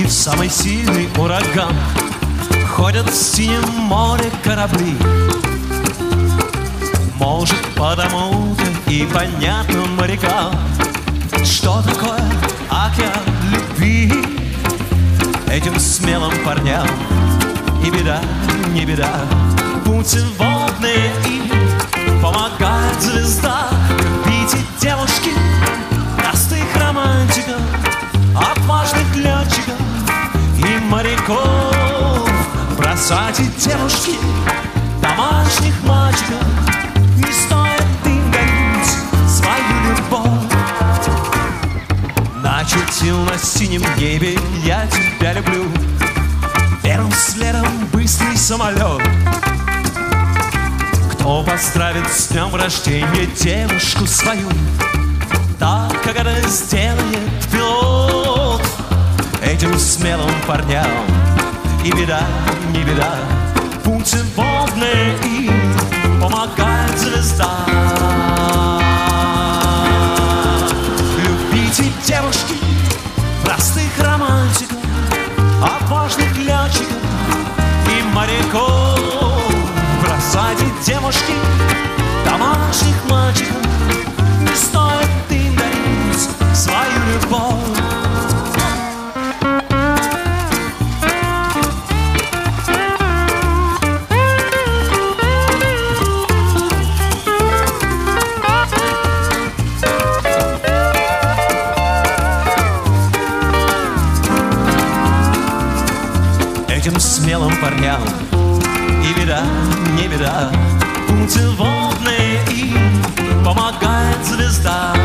самый сильный ураган. Ходят в синем море корабли. Может, потому-то и понятно морякам, что такое океан любви. Этим смелым парням и беда, не беда. Путеводные им помогает звезда. Любите девушки простых романтиков, отважных летчиков и моряков. Бросайте, девушки, домашних мальчиков. Не стоит им гонить свою любовь. Начертил на синем небе я тебя люблю. Первым следом быстрый самолет. Кто поздравит с днем рождения девушку свою, так, как это сделает пилот. Этим смелым парням и беда, не беда. Путеводные им помогает звезда. Любите, девушки, простых романтиков, отважных летчиков и моряков. Бросайте, девушки, домашних мальчиков. Не стоит им дарить свою любовь. Этим смелым парням и беда, не беда. Путеводные им помогает звезда.